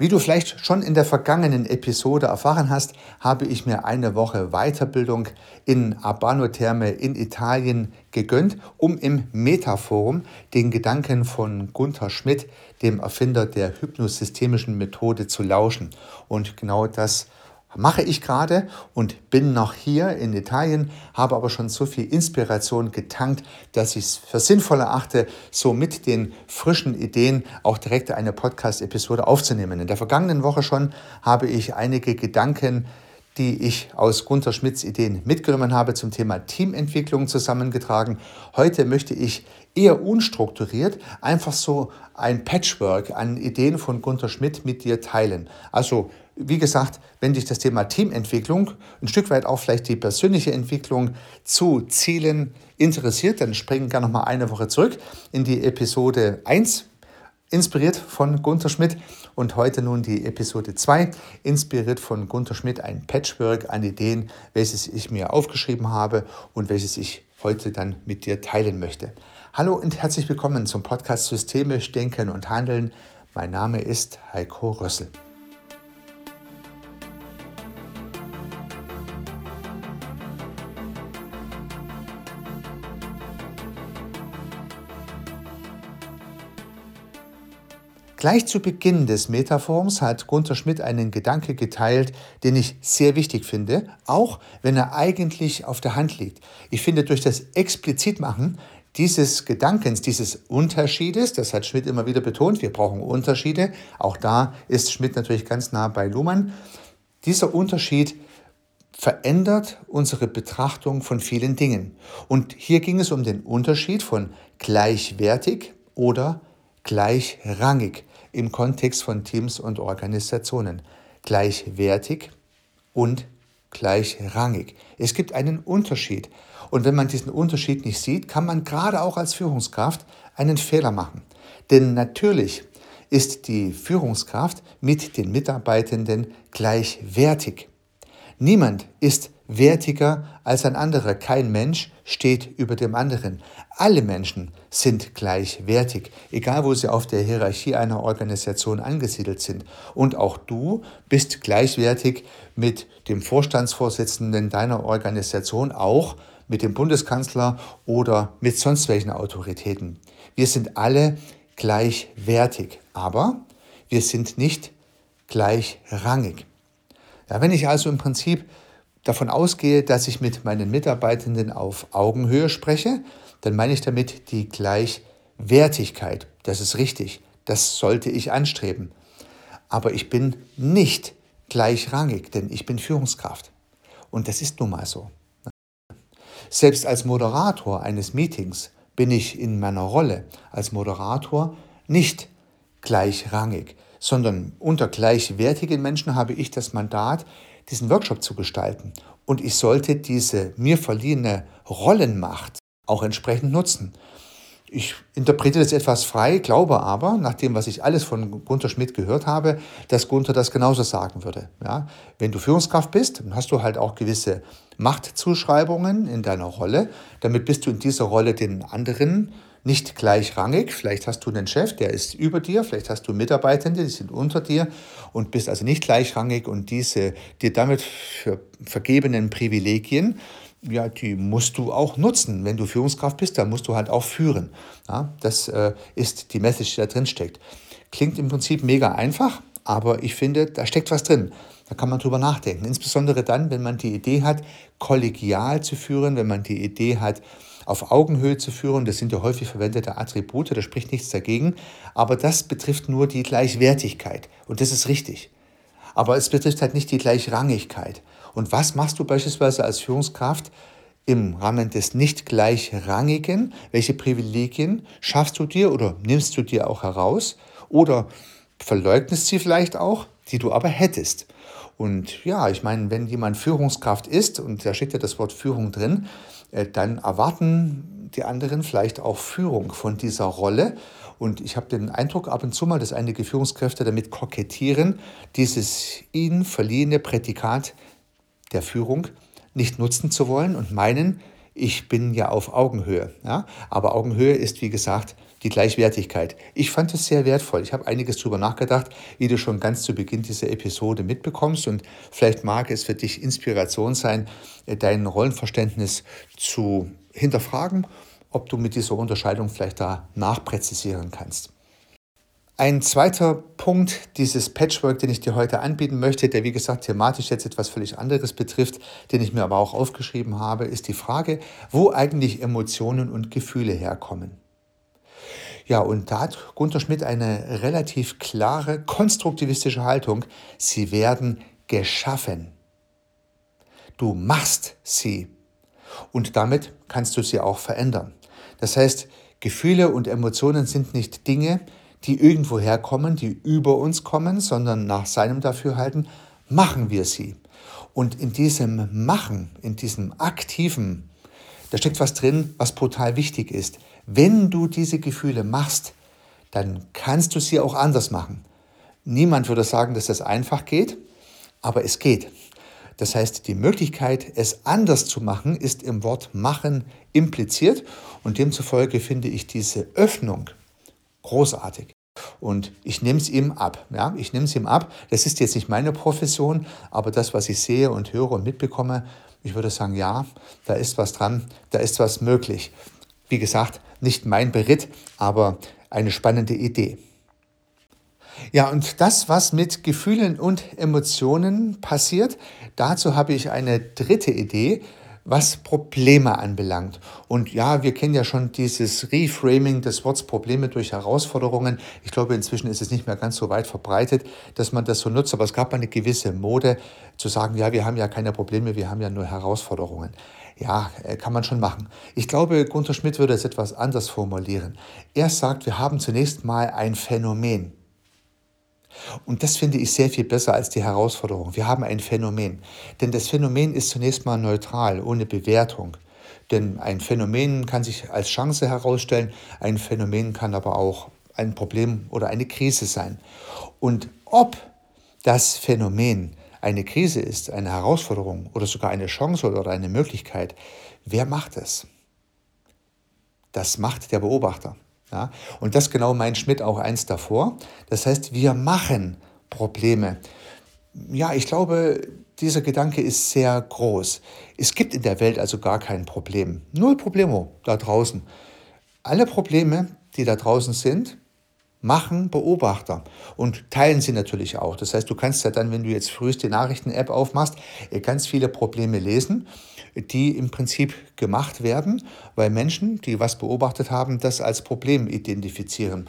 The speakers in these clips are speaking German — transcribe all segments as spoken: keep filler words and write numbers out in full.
Wie du vielleicht schon in der vergangenen Episode erfahren hast, habe ich mir eine Woche Weiterbildung in Abano Terme in Italien gegönnt, um im Metaforum den Gedanken von Gunther Schmidt, dem Erfinder der hypnosystemischen Methode, zu lauschen. Und genau das mache ich gerade und bin noch hier in Italien, habe aber schon so viel Inspiration getankt, dass ich es für sinnvoll erachte, so mit den frischen Ideen auch direkt eine Podcast-Episode aufzunehmen. In der vergangenen Woche schon habe ich einige Gedanken, die ich aus Gunther Schmidts Ideen mitgenommen habe, zum Thema Teamentwicklung zusammengetragen. Heute möchte ich eher unstrukturiert einfach so ein Patchwork an Ideen von Gunther Schmidt mit dir teilen. Also wie gesagt, wenn dich das Thema Teamentwicklung, ein Stück weit auch vielleicht die persönliche Entwicklung zu Zielen interessiert, dann springen wir gerne noch mal eine Woche zurück in die Episode eins, inspiriert von Gunther Schmidt, und heute nun die Episode zwei, inspiriert von Gunther Schmidt, ein Patchwork an Ideen, welches ich mir aufgeschrieben habe und welches ich heute dann mit dir teilen möchte. Hallo und herzlich willkommen zum Podcast Systemisch Denken und Handeln. Mein Name ist Heiko Rössel. Gleich zu Beginn des Metaforums hat Gunther Schmidt einen Gedanke geteilt, den ich sehr wichtig finde, auch wenn er eigentlich auf der Hand liegt. Ich finde, durch das Explizitmachen dieses Gedankens, dieses Unterschiedes, das hat Schmidt immer wieder betont, wir brauchen Unterschiede, auch da ist Schmidt natürlich ganz nah bei Luhmann, dieser Unterschied verändert unsere Betrachtung von vielen Dingen. Und hier ging es um den Unterschied von gleichwertig oder gleichrangig im Kontext von Teams und Organisationen. Gleichwertig und gleichrangig. Es gibt einen Unterschied. Und wenn man diesen Unterschied nicht sieht, kann man gerade auch als Führungskraft einen Fehler machen. Denn natürlich ist die Führungskraft mit den Mitarbeitenden gleichwertig. Niemand ist wertiger als ein anderer. Kein Mensch steht über dem anderen. Alle Menschen sind gleichwertig, egal wo sie auf der Hierarchie einer Organisation angesiedelt sind. Und auch du bist gleichwertig mit dem Vorstandsvorsitzenden deiner Organisation, auch mit dem Bundeskanzler oder mit sonst welchen Autoritäten. Wir sind alle gleichwertig, aber wir sind nicht gleichrangig. Ja, wenn ich also im Prinzip davon ausgehe, dass ich mit meinen Mitarbeitenden auf Augenhöhe spreche, dann meine ich damit die Gleichwertigkeit. Das ist richtig, das sollte ich anstreben. Aber ich bin nicht gleichrangig, denn ich bin Führungskraft. Und das ist nun mal so. Selbst als Moderator eines Meetings bin ich in meiner Rolle als Moderator nicht gleichrangig, sondern unter gleichwertigen Menschen habe ich das Mandat, diesen Workshop zu gestalten. Und ich sollte diese mir verliehene Rollenmacht auch entsprechend nutzen. Ich interpretiere das etwas frei, glaube aber, nach dem, was ich alles von Gunther Schmidt gehört habe, dass Gunther das genauso sagen würde. Ja, wenn du Führungskraft bist, dann hast du halt auch gewisse Machtzuschreibungen in deiner Rolle. Damit bist du in dieser Rolle den anderen nicht gleichrangig. Vielleicht hast du einen Chef, der ist über dir, vielleicht hast du Mitarbeitende, die sind unter dir und bist also nicht gleichrangig, und diese dir damit für vergebenen Privilegien, ja, die musst du auch nutzen. Wenn du Führungskraft bist, dann musst du halt auch führen. Ja, das äh, ist die Message, die da drin steckt. Klingt im Prinzip mega einfach, aber ich finde, da steckt was drin. Da kann man drüber nachdenken. Insbesondere dann, wenn man die Idee hat, kollegial zu führen, wenn man die Idee hat, auf Augenhöhe zu führen. Das sind ja häufig verwendete Attribute, da spricht nichts dagegen. Aber das betrifft nur die Gleichwertigkeit. Und das ist richtig. Aber es betrifft halt nicht die Gleichrangigkeit. Und was machst du beispielsweise als Führungskraft im Rahmen des nicht Gleichrangigen? Welche Privilegien schaffst du dir oder nimmst du dir auch heraus? Oder verleugnest sie vielleicht auch, die du aber hättest? Und ja, ich meine, wenn jemand Führungskraft ist, und da steckt ja das Wort Führung drin, dann erwarten die anderen vielleicht auch Führung von dieser Rolle. Und ich habe den Eindruck ab und zu mal, dass einige Führungskräfte damit kokettieren, dieses ihnen verliehene Prädikat der Führung nicht nutzen zu wollen und meinen, ich bin ja auf Augenhöhe. Ja? Aber Augenhöhe ist, wie gesagt, die Gleichwertigkeit. Ich fand es sehr wertvoll. Ich habe einiges darüber nachgedacht, wie du schon ganz zu Beginn dieser Episode mitbekommst. Und vielleicht mag es für dich Inspiration sein, dein Rollenverständnis zu hinterfragen, ob du mit dieser Unterscheidung vielleicht da nachpräzisieren kannst. Ein zweiter Punkt dieses Patchwork, den ich dir heute anbieten möchte, der wie gesagt thematisch jetzt etwas völlig anderes betrifft, den ich mir aber auch aufgeschrieben habe, ist die Frage, wo eigentlich Emotionen und Gefühle herkommen. Ja, und da hat Gunter Schmidt eine relativ klare, konstruktivistische Haltung. Sie werden geschaffen. Du machst sie und damit kannst du sie auch verändern. Das heißt, Gefühle und Emotionen sind nicht Dinge, die irgendwo herkommen, die über uns kommen, sondern nach seinem Dafürhalten machen wir sie. Und in diesem Machen, in diesem Aktiven, da steckt was drin, was brutal wichtig ist. Wenn du diese Gefühle machst, dann kannst du sie auch anders machen. Niemand würde sagen, dass das einfach geht, aber es geht. Das heißt, die Möglichkeit, es anders zu machen, ist im Wort machen impliziert und demzufolge finde ich diese Öffnung großartig. Und ich nehme es ihm ab. Ja? Ich nehme es ihm ab. Das ist jetzt nicht meine Profession, aber das, was ich sehe und höre und mitbekomme, ich würde sagen, ja, da ist was dran, da ist was möglich. Wie gesagt, nicht mein Beritt, aber eine spannende Idee. Ja, und das, was mit Gefühlen und Emotionen passiert, dazu habe ich eine dritte Idee, was Probleme anbelangt. Und ja, wir kennen ja schon dieses Reframing des Wortes Probleme durch Herausforderungen. Ich glaube, inzwischen ist es nicht mehr ganz so weit verbreitet, dass man das so nutzt. Aber es gab eine gewisse Mode zu sagen, ja, wir haben ja keine Probleme, wir haben ja nur Herausforderungen. Ja, kann man schon machen. Ich glaube, Gunter Schmidt würde es etwas anders formulieren. Er sagt, wir haben zunächst mal ein Phänomen. Und das finde ich sehr viel besser als die Herausforderung. Wir haben ein Phänomen. Denn das Phänomen ist zunächst mal neutral, ohne Bewertung. Denn ein Phänomen kann sich als Chance herausstellen, ein Phänomen kann aber auch ein Problem oder eine Krise sein. Und ob das Phänomen eine Krise ist, eine Herausforderung oder sogar eine Chance oder eine Möglichkeit, wer macht es? Das macht der Beobachter. Ja, und das genau meint Schmidt auch eins davor. Das heißt, wir machen Probleme. Ja, ich glaube, dieser Gedanke ist sehr groß. Es gibt in der Welt also gar kein Problem. Null Problemo da draußen. Alle Probleme, die da draußen sind, machen Beobachter und teilen sie natürlich auch. Das heißt, du kannst ja dann, wenn du jetzt frühest die Nachrichten-App aufmachst, ganz viele Probleme lesen, die im Prinzip gemacht werden, weil Menschen, die was beobachtet haben, das als Problem identifizieren.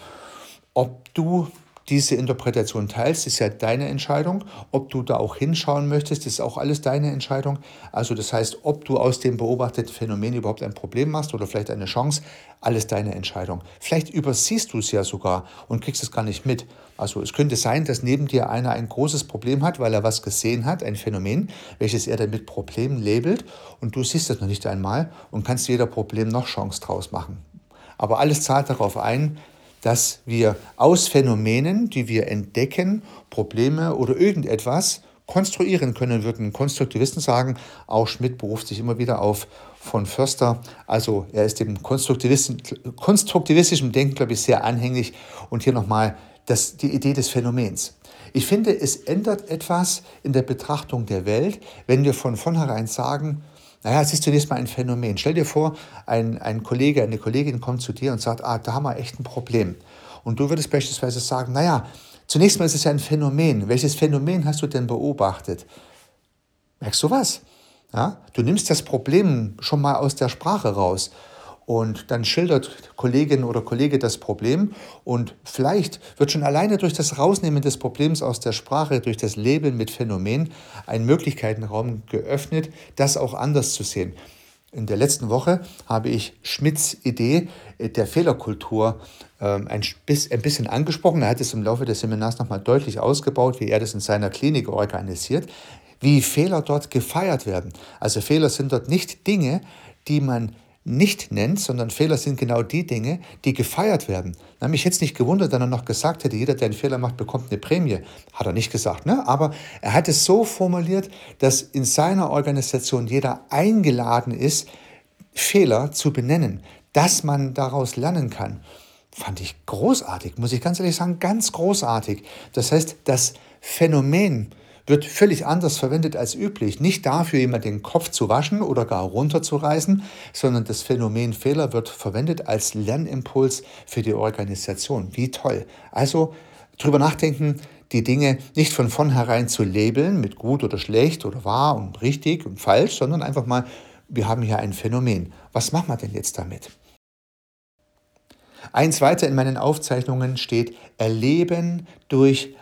Ob du diese Interpretation teilst, ist ja deine Entscheidung. Ob du da auch hinschauen möchtest, ist auch alles deine Entscheidung. Also das heißt, ob du aus dem beobachteten Phänomen überhaupt ein Problem machst oder vielleicht eine Chance, alles deine Entscheidung. Vielleicht übersiehst du es ja sogar und kriegst es gar nicht mit. Also es könnte sein, dass neben dir einer ein großes Problem hat, weil er was gesehen hat, ein Phänomen, welches er dann mit Problem labelt und du siehst das noch nicht einmal und kannst weder Problem noch Chance draus machen. Aber alles zahlt darauf ein, dass wir aus Phänomenen, die wir entdecken, Probleme oder irgendetwas konstruieren können, würden Konstruktivisten sagen. Auch Schmidt beruft sich immer wieder auf von Förster. Also er ist dem konstruktivistischen Denken, glaube ich, sehr anhängig. Und hier nochmal das, die Idee des Phänomens. Ich finde, es ändert etwas in der Betrachtung der Welt, wenn wir von vornherein sagen, naja, es ist zunächst mal ein Phänomen. Stell dir vor, ein, ein Kollege, eine Kollegin kommt zu dir und sagt, ah, da haben wir echt ein Problem. Und du würdest beispielsweise sagen, naja, zunächst mal ist es ja ein Phänomen. Welches Phänomen hast du denn beobachtet? Merkst du was? Ja? Du nimmst das Problem schon mal aus der Sprache raus. Und dann schildert Kollegin oder Kollege das Problem und vielleicht wird schon alleine durch das Rausnehmen des Problems aus der Sprache, durch das Labeln mit Phänomen, ein Möglichkeitenraum geöffnet, das auch anders zu sehen. In der letzten Woche habe ich Schmidts Idee der Fehlerkultur ein bisschen angesprochen. Er hat es im Laufe des Seminars nochmal deutlich ausgebaut, wie er das in seiner Klinik organisiert, wie Fehler dort gefeiert werden. Also Fehler sind dort nicht Dinge, die man nicht nennt, sondern Fehler sind genau die Dinge, die gefeiert werden. Na, mich hätte es nicht gewundert, wenn er noch gesagt hätte, jeder, der einen Fehler macht, bekommt eine Prämie. Hat er nicht gesagt, ne? Aber er hat es so formuliert, dass in seiner Organisation jeder eingeladen ist, Fehler zu benennen, dass man daraus lernen kann. fand ich großartig, muss ich ganz ehrlich sagen, ganz großartig. Das heißt, das Phänomen wird völlig anders verwendet als üblich. Nicht dafür, jemand den Kopf zu waschen oder gar runterzureißen, sondern das Phänomen Fehler wird verwendet als Lernimpuls für die Organisation. Wie toll. Also drüber nachdenken, die Dinge nicht von vornherein zu labeln mit gut oder schlecht oder wahr und richtig und falsch, sondern einfach mal, wir haben hier ein Phänomen. Was machen wir denn jetzt damit? Eins weiter in meinen Aufzeichnungen steht Erleben durch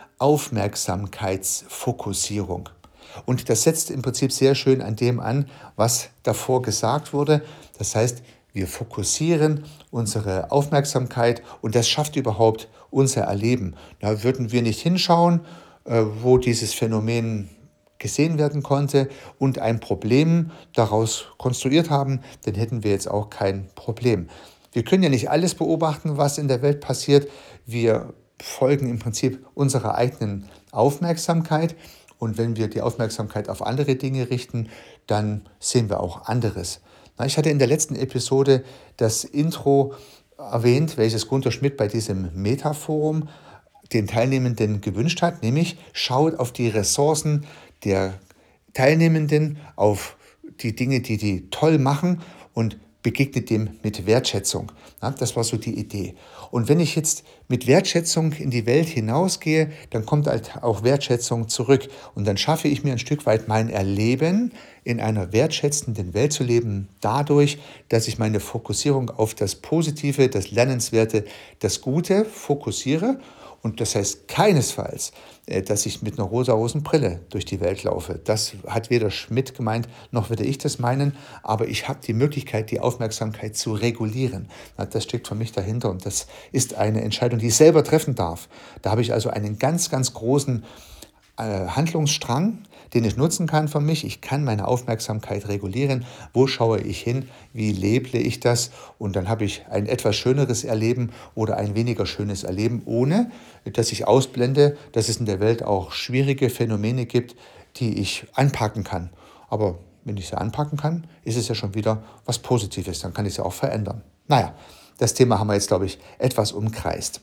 Aufmerksamkeitsfokussierung. Und das setzt im Prinzip sehr schön an dem an, was davor gesagt wurde. Das heißt, wir fokussieren unsere Aufmerksamkeit und das schafft überhaupt unser Erleben. Da würden wir nicht hinschauen, wo dieses Phänomen gesehen werden konnte und ein Problem daraus konstruiert haben, dann hätten wir jetzt auch kein Problem. Wir können ja nicht alles beobachten, was in der Welt passiert. Wir folgen im Prinzip unserer eigenen Aufmerksamkeit. Und wenn wir die Aufmerksamkeit auf andere Dinge richten, dann sehen wir auch anderes. Ich hatte in der letzten Episode das Intro erwähnt, welches Gunter Schmidt bei diesem Metaforum den Teilnehmenden gewünscht hat, nämlich schaut auf die Ressourcen der Teilnehmenden, auf die Dinge, die die toll machen und begegnet dem mit Wertschätzung. Ja, das war so die Idee. Und wenn ich jetzt mit Wertschätzung in die Welt hinausgehe, dann kommt halt auch Wertschätzung zurück. Und dann schaffe ich mir ein Stück weit mein Erleben, in einer wertschätzenden Welt zu leben, dadurch, dass ich meine Fokussierung auf das Positive, das Lernenswerte, das Gute fokussiere. Und das heißt keinesfalls, dass ich mit einer rosa-rosen Brille durch die Welt laufe. Das hat weder Schmidt gemeint, noch würde ich das meinen. Aber ich habe die Möglichkeit, die Aufmerksamkeit zu regulieren. Das steckt für mich dahinter und das ist eine Entscheidung, die ich selber treffen darf. Da habe ich also einen ganz, ganz großen äh, Handlungsstrang, den ich nutzen kann für mich. Ich kann meine Aufmerksamkeit regulieren. Wo schaue ich hin? Wie lebe ich das? Und dann habe ich ein etwas schöneres Erleben oder ein weniger schönes Erleben, ohne dass ich ausblende, dass es in der Welt auch schwierige Phänomene gibt, die ich anpacken kann. Aber wenn ich sie anpacken kann, ist es ja schon wieder was Positives. Dann kann ich sie auch verändern. Naja, das Thema haben wir jetzt, glaube ich, etwas umkreist.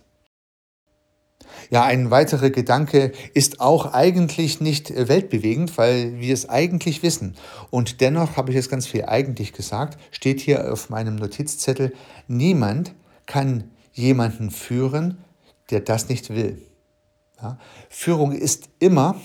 Ja, ein weiterer Gedanke ist auch eigentlich nicht weltbewegend, weil wir es eigentlich wissen. Und dennoch habe ich jetzt ganz viel eigentlich gesagt, steht hier auf meinem Notizzettel, niemand kann jemanden führen, der das nicht will. Ja? Führung ist immer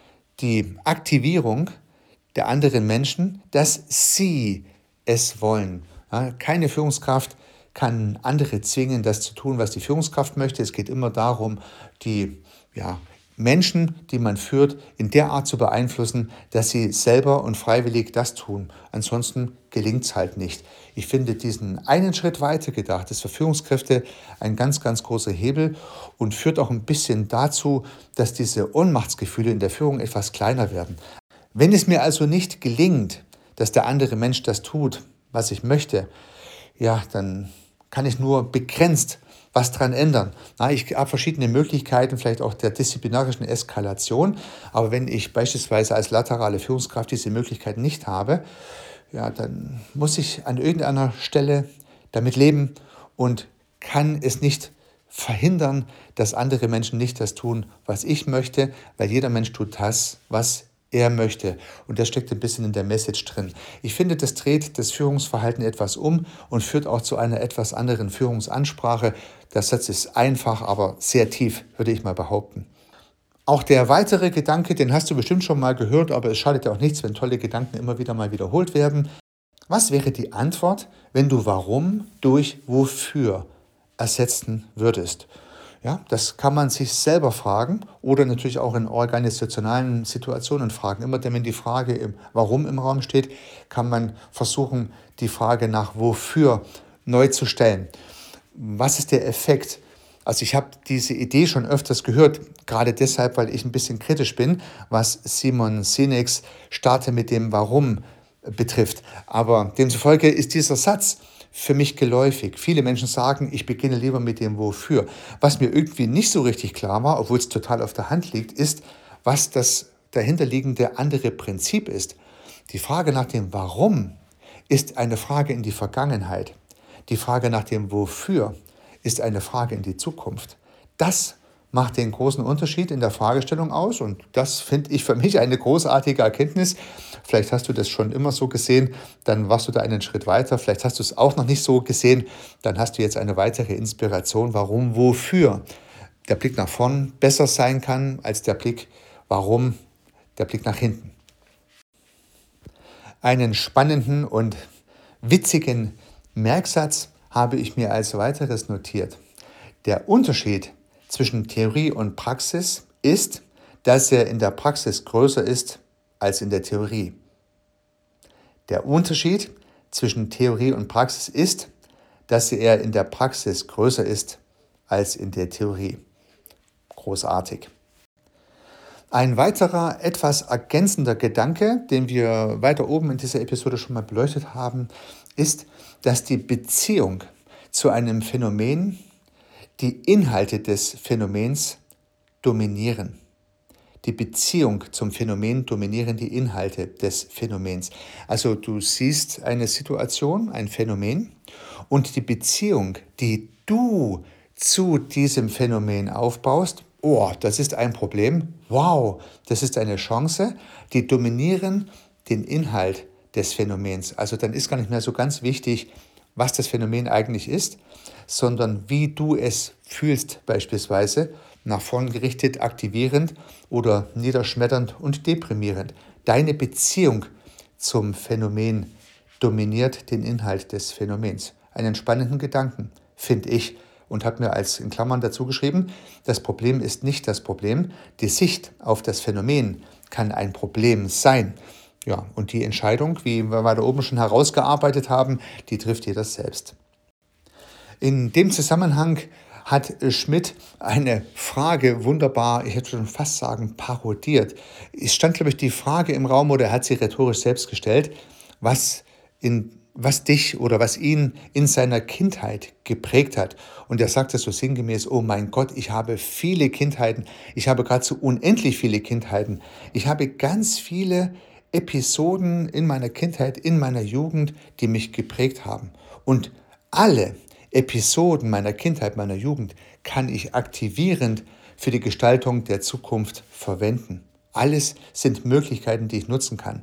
die Aktivierung der anderen Menschen, dass sie es wollen. Ja? Keine Führungskraft kann andere zwingen, das zu tun, was die Führungskraft möchte. Es geht immer darum, die ja, Menschen, die man führt, in der Art zu beeinflussen, dass sie selber und freiwillig das tun. Ansonsten gelingt es halt nicht. Ich finde diesen einen Schritt weiter gedacht, ist für Führungskräfte ein ganz, ganz großer Hebel und führt auch ein bisschen dazu, dass diese Ohnmachtsgefühle in der Führung etwas kleiner werden. Wenn es mir also nicht gelingt, dass der andere Mensch das tut, was ich möchte, ja, dann kann ich nur begrenzt was dran ändern. Na, ich habe verschiedene Möglichkeiten, vielleicht auch der disziplinarischen Eskalation, aber wenn ich beispielsweise als laterale Führungskraft diese Möglichkeit nicht habe, ja, dann muss ich an irgendeiner Stelle damit leben und kann es nicht verhindern, dass andere Menschen nicht das tun, was ich möchte, weil jeder Mensch tut das, was er möchte. Und das steckt ein bisschen in der Message drin. Ich finde, das dreht das Führungsverhalten etwas um und führt auch zu einer etwas anderen Führungsansprache. Der Satz ist einfach, aber sehr tief, würde ich mal behaupten. Auch der weitere Gedanke, den hast du bestimmt schon mal gehört, aber es schadet ja auch nichts, wenn tolle Gedanken immer wieder mal wiederholt werden. Was wäre die Antwort, wenn du Warum durch Wofür ersetzen würdest? Ja, das kann man sich selber fragen oder natürlich auch in organisationalen Situationen fragen. Immer wenn die Frage im Warum im Raum steht, kann man versuchen, die Frage nach Wofür neu zu stellen. Was ist der Effekt? Also ich habe diese Idee schon öfters gehört, gerade deshalb, weil ich ein bisschen kritisch bin, was Simon Sinek's Starte mit dem Warum betrifft. Aber demzufolge ist dieser Satz für mich geläufig. Viele Menschen sagen, ich beginne lieber mit dem Wofür. Was mir irgendwie nicht so richtig klar war, obwohl es total auf der Hand liegt, ist, was das dahinterliegende andere Prinzip ist. Die Frage nach dem Warum ist eine Frage in die Vergangenheit. Die Frage nach dem Wofür ist eine Frage in die Zukunft. Das macht den großen Unterschied in der Fragestellung aus und das finde ich für mich eine großartige Erkenntnis. Vielleicht hast du das schon immer so gesehen, dann warst du da einen Schritt weiter. Vielleicht hast du es auch noch nicht so gesehen, dann hast du jetzt eine weitere Inspiration, warum, wofür der Blick nach vorn besser sein kann als der Blick, warum der Blick nach hinten. Einen spannenden und witzigen Merksatz habe ich mir als weiteres notiert. Der Unterschied zwischen Theorie und Praxis ist, dass er in der Praxis größer ist als in der Theorie. Der Unterschied zwischen Theorie und Praxis ist, dass er in der Praxis größer ist als in der Theorie. Großartig. Ein weiterer, etwas ergänzender Gedanke, den wir weiter oben in dieser Episode schon mal beleuchtet haben, ist, dass die Beziehung zu einem Phänomen die Inhalte des Phänomens dominieren. Die Beziehung zum Phänomen dominieren die Inhalte des Phänomens. Also du siehst eine Situation, ein Phänomen und die Beziehung, die du zu diesem Phänomen aufbaust, oh, das ist ein Problem, wow, das ist eine Chance, die dominieren den Inhalt des Phänomens. Also dann ist gar nicht mehr so ganz wichtig, was das Phänomen eigentlich ist, sondern wie du es fühlst, beispielsweise nach vorn gerichtet, aktivierend oder niederschmetternd und deprimierend. Deine Beziehung zum Phänomen dominiert den Inhalt des Phänomens. Einen spannenden Gedanken, finde ich, und habe mir als in Klammern dazu geschrieben, das Problem ist nicht das Problem, die Sicht auf das Phänomen kann ein Problem sein. Ja, und die Entscheidung, wie wir da oben schon herausgearbeitet haben, die trifft jeder selbst. In dem Zusammenhang hat Schmidt eine Frage wunderbar, ich hätte schon fast sagen, parodiert. Es stand, glaube ich, die Frage im Raum, oder er hat sie rhetorisch selbst gestellt, was, in, was dich oder was ihn in seiner Kindheit geprägt hat. Und er sagte so sinngemäß, oh mein Gott, ich habe viele Kindheiten, ich habe geradezu unendlich viele Kindheiten. Ich habe ganz viele Episoden in meiner Kindheit, in meiner Jugend, die mich geprägt haben. Und alle Episoden meiner Kindheit, meiner Jugend kann ich aktivierend für die Gestaltung der Zukunft verwenden. Alles sind Möglichkeiten, die ich nutzen kann.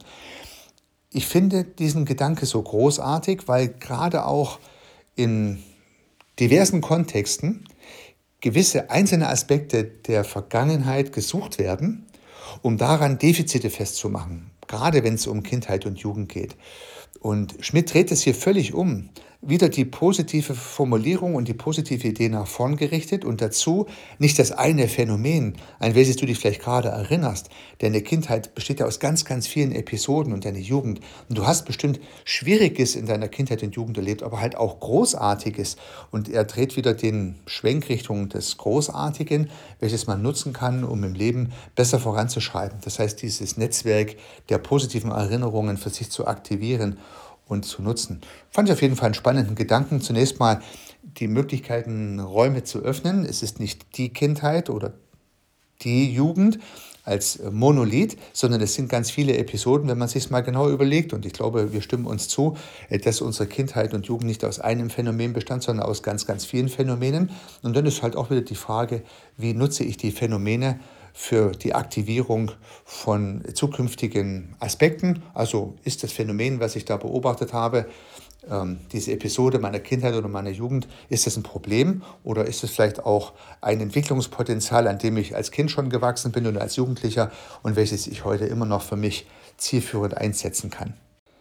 Ich finde diesen Gedanke so großartig, weil gerade auch in diversen Kontexten gewisse einzelne Aspekte der Vergangenheit gesucht werden, um daran Defizite festzumachen, gerade wenn es um Kindheit und Jugend geht. Und Schmidt dreht es hier völlig um. Wieder die positive Formulierung und die positive Idee nach vorn gerichtet und dazu nicht das eine Phänomen, an welches du dich vielleicht gerade erinnerst. Deine Kindheit besteht ja aus ganz, ganz vielen Episoden und deine Jugend. Und du hast bestimmt Schwieriges in deiner Kindheit und Jugend erlebt, aber halt auch Großartiges. Und er dreht wieder den Schwenk Richtung des Großartigen, welches man nutzen kann, um im Leben besser voranzuschreiten. Das heißt, dieses Netzwerk der positiven Erinnerungen für sich zu aktivieren und zu nutzen. Fand ich auf jeden Fall einen spannenden Gedanken. Zunächst mal die Möglichkeiten, Räume zu öffnen. Es ist nicht die Kindheit oder die Jugend als Monolith, sondern es sind ganz viele Episoden, wenn man sich es mal genau überlegt. Und ich glaube, wir stimmen uns zu, dass unsere Kindheit und Jugend nicht aus einem Phänomen bestand, sondern aus ganz, ganz vielen Phänomenen. Und dann ist halt auch wieder die Frage, wie nutze ich die Phänomene für die Aktivierung von zukünftigen Aspekten. Also ist das Phänomen, was ich da beobachtet habe, ähm, diese Episode meiner Kindheit oder meiner Jugend, ist das ein Problem oder ist es vielleicht auch ein Entwicklungspotenzial, an dem ich als Kind schon gewachsen bin oder als Jugendlicher und welches ich heute immer noch für mich zielführend einsetzen kann.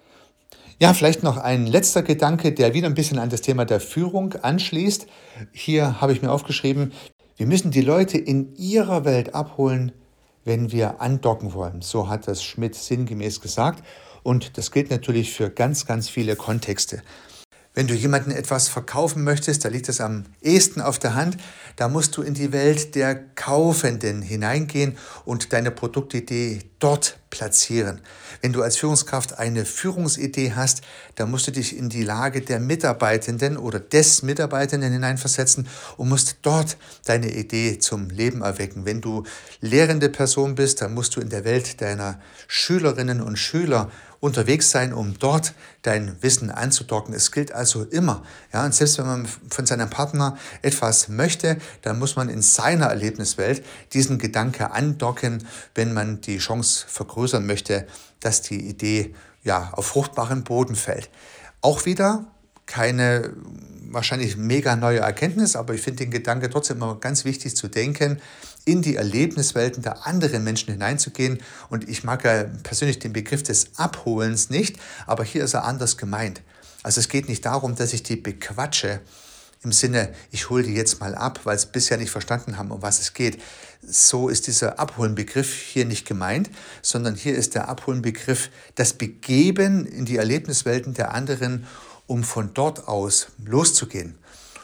Ja, vielleicht noch ein letzter Gedanke, der wieder ein bisschen an das Thema der Führung anschließt. Hier habe ich mir aufgeschrieben, wir müssen die Leute in ihrer Welt abholen, wenn wir andocken wollen. So hat das Schmidt sinngemäß gesagt. Und das gilt natürlich für ganz, ganz viele Kontexte. Wenn du jemandem etwas verkaufen möchtest, da liegt es am ehesten auf der Hand, da musst du in die Welt der Kaufenden hineingehen und deine Produktidee dort platzieren. Wenn du als Führungskraft eine Führungsidee hast, dann musst du dich in die Lage der Mitarbeitenden oder des Mitarbeitenden hineinversetzen und musst dort deine Idee zum Leben erwecken. Wenn du lehrende Person bist, dann musst du in der Welt deiner Schülerinnen und Schüler unterwegs sein, um dort dein Wissen anzudocken. Es gilt also immer. Ja, und selbst wenn man von seinem Partner etwas möchte, dann muss man in seiner Erlebniswelt diesen Gedanke andocken, wenn man die Chance vergrößern möchte, dass die Idee ja auf fruchtbaren Boden fällt. Auch wieder keine wahrscheinlich mega neue Erkenntnis, aber ich finde den Gedanke trotzdem immer ganz wichtig zu denken, in die Erlebniswelten der anderen Menschen hineinzugehen. Und ich mag ja persönlich den Begriff des Abholens nicht, aber hier ist er anders gemeint. Also es geht nicht darum, dass ich die bequatsche, im Sinne, ich hole die jetzt mal ab, weil sie bisher nicht verstanden haben, um was es geht. So ist dieser Abholen-Begriff hier nicht gemeint, sondern hier ist der Abholen-Begriff das Begeben in die Erlebniswelten der anderen, um von dort aus loszugehen.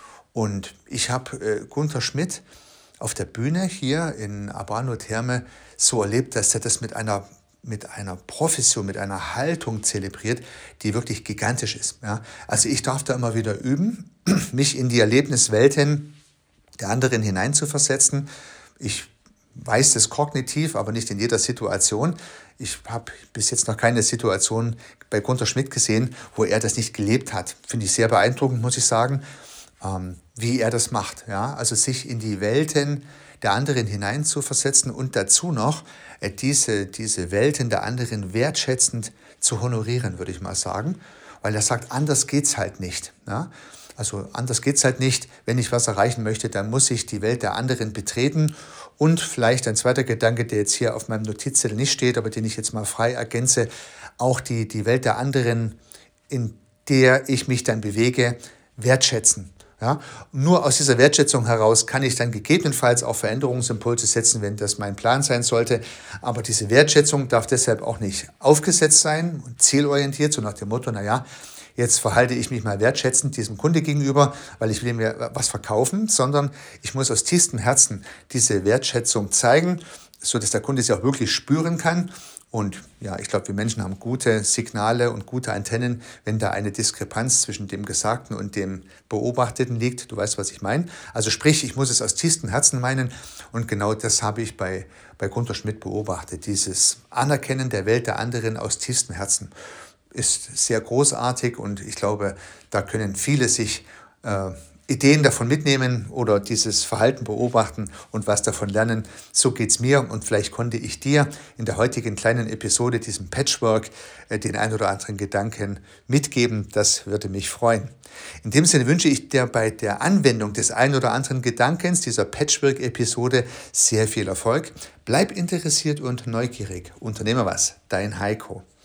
Und ich habe äh, Gunther Schmidt auf der Bühne hier in Abano Therme so erlebt, dass er das mit einer, mit einer Profession, mit einer Haltung zelebriert, die wirklich gigantisch ist. Ja? Also ich darf da immer wieder üben, mich in die Erlebniswelten der anderen hineinzuversetzen. Ich weiß das kognitiv, aber nicht in jeder Situation. Ich habe bis jetzt noch keine Situation bei Gunther Schmidt gesehen, wo er das nicht gelebt hat. Finde ich sehr beeindruckend, muss ich sagen, ähm, wie er das macht. Ja? Also sich in die Welten der anderen hineinzuversetzen und dazu noch äh, diese, diese Welten der anderen wertschätzend zu honorieren, würde ich mal sagen. Weil er sagt, anders geht's halt nicht. Ja? Also anders geht's halt nicht. Wenn ich was erreichen möchte, dann muss ich die Welt der anderen betreten. Und vielleicht ein zweiter Gedanke, der jetzt hier auf meinem Notizzettel nicht steht, aber den ich jetzt mal frei ergänze, auch die, die Welt der anderen, in der ich mich dann bewege, wertschätzen. Ja? Nur aus dieser Wertschätzung heraus kann ich dann gegebenenfalls auch Veränderungsimpulse setzen, wenn das mein Plan sein sollte. Aber diese Wertschätzung darf deshalb auch nicht aufgesetzt sein und zielorientiert, so nach dem Motto, naja, jetzt verhalte ich mich mal wertschätzend diesem Kunde gegenüber, weil ich will mir was verkaufen, sondern ich muss aus tiefstem Herzen diese Wertschätzung zeigen, sodass der Kunde sie auch wirklich spüren kann. Und ja, ich glaube, wir Menschen haben gute Signale und gute Antennen, wenn da eine Diskrepanz zwischen dem Gesagten und dem Beobachteten liegt. Du weißt, was ich meine. Also sprich, ich muss es aus tiefstem Herzen meinen. Und genau das habe ich bei, bei Gunther Schmidt beobachtet. Dieses Anerkennen der Welt der anderen aus tiefstem Herzen ist sehr großartig und ich glaube, da können viele sich äh, Ideen davon mitnehmen oder dieses Verhalten beobachten und was davon lernen. So geht's mir und vielleicht konnte ich dir in der heutigen kleinen Episode, diesem Patchwork, äh, den ein oder anderen Gedanken mitgeben. Das würde mich freuen. In dem Sinne wünsche ich dir bei der Anwendung des ein oder anderen Gedankens dieser Patchwork-Episode sehr viel Erfolg. Bleib interessiert und neugierig. Unternehme was, dein Heiko.